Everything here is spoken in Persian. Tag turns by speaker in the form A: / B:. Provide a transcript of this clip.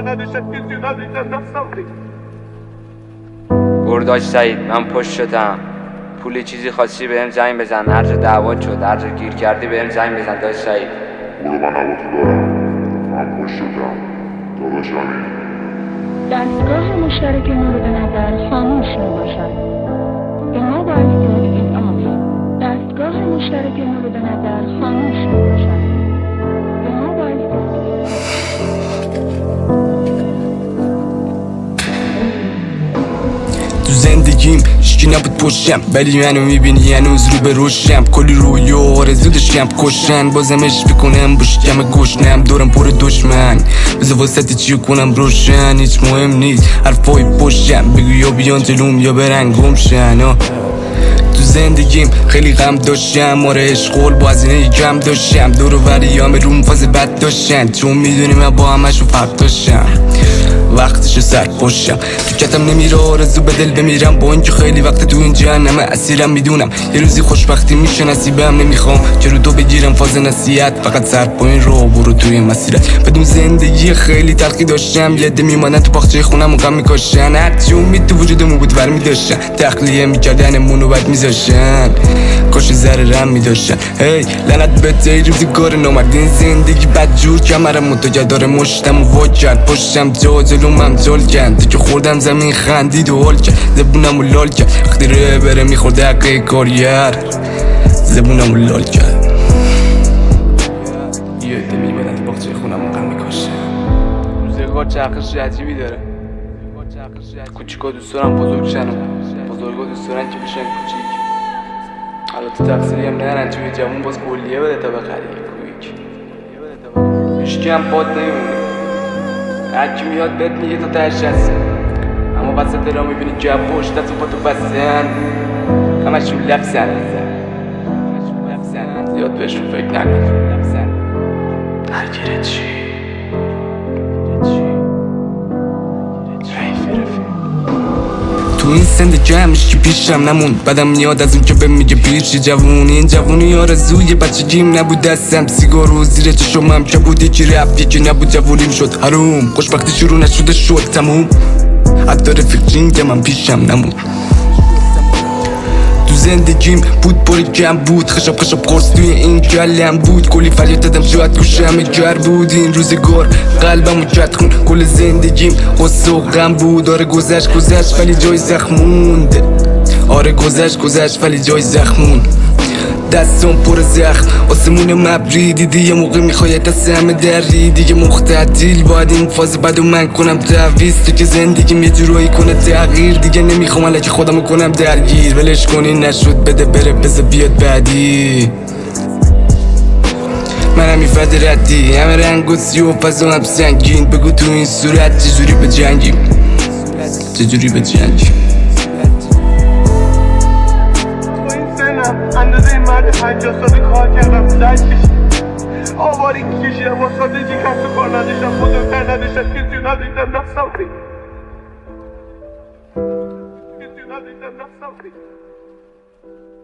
A: برداش سعید، من پشت شدم. پولی چیزی خواستی بهم زنگ بزن، هر جا دعوات شد، هر جا گیر کردی بهم زنگ بزن داش سعید.
B: برو، من هواتو دارم. من پشت شدم داداش امین.
C: دستگاه مشترک مورد نظر خاموش میباشد. The mobile phone is off. دستگاه مشترک مورد نظر خاموش میباشد. The mobile phone is off.
D: تو زندگیم هیچکی نبود پشتم، ولی منو میبینی هنوز رو به رشتم. کلی رویا و آرزو داشتم کشتن، بازم عشق بکنم با شکم گشنم. دورم پر دشمن، بذار واسط چیو کنم روشن. هیچ مهم نیست حرفای پشتم، بگو یا بیان جلوم یا برن گمشن. تو زندگیم خیلی غم داشتم، آره عشق با هزینه کم داشتم. دور و بریام روم فاز بد داشتن، چون میدونی من با همشون فرق داشتم. وقتشو سر پشتم تو کتم نمیره آرزو به دل بمیرم، با اینکه خیلی وقت تو این جهنمه اسیرم. میدونم یه روزی خوشبختی میشه نصیبم، نمیخوام که رو تو بگیرم فاز نصیحت. فقط سر پایین رو برو توی مسیرت. بدون زندگی خیلی تلخی داشتم، یه عده میمانن تو باغچه خونم و غم میکشن. هرچی امید تو وجودمون بود برمیداشتن، تخلیه میکردنمون و بد میذاشتن. کاش ذره رم میداشتن. هی لعنت به تی روزگار نامردین، زندگی بدجور کمرم متوجه داره مشتم و وا کرد. پشتم جا جلومم جل کن، تو که خوردم زمین خندید و حال کرد. زبونم و لال کرد وقتی ره بره میخورده حقه کارگر. زبونم و لال کرد. یه عده میبادن تو باغچه خونم و غم میکشن.
A: روزگار چرخش عجیبی داره. کوچیکا دوست دارن بزرگ شن و بزرگا دوست دارن که بشن کوچیک. البته تقصیری هم نرن، توی جوون باز کلیه بده تا بخری کویک. هیچکی هم باد نمیمونه، هرکی میاد بهت میگه تا تهش هست. اما وسط را میبینی که پشت دست و پا تو بستن، همشون لبسن. زیاد بهشون فکر نکن. درگیره چی؟
D: تو این زندگی همیشه پیشم نمون، بدم میاد از اون که بهم میگه پیشی جوونی. این جوونی آرزوی بچگیم نبود، دستم سیگار و زیر چشمم که بود. یکی رفت یکی نبود، جوونیم شد حروم. خوشبختی شروع نشده شد تموم، حتی رفیقین که من پیشم نمون. تو زندگیم بود پری کم بود، خشب قرص توی این کلم بود. کلی فریاد دادم شاید گوشم گر بود. این روزگار قلبمو کرد خون، کل زندگیم غصه و غم بود. آره گذشت ولی جای زخموند. آره گذشت ولی جای زخمون. دستم پر زخم، آسمون مبری دیدی. یه موقع میخوای دست همه دری دیگه مختدیل. باید این فاز بدو من کنم تعویض، تو که زندگیم یه جورایی کنه تغییر. دیگه نمیخوام الکی خودمو کنم درگیر. ولش کنی نشد بده بره، بذار بیاد بعدی. منم ایفاد ردی، همه رنگ و سی و فضا هم سنگین. بگو تو این صورت چجوری به جنگیم، چجوری به جنگیم.
E: اندازه مرد 50 ساله کار کردم، زد کشید، آواری کشیدم، با سادگی کسب و کار نداشتم، بزرگتر نداشتم، کسی نداشتم، نفسم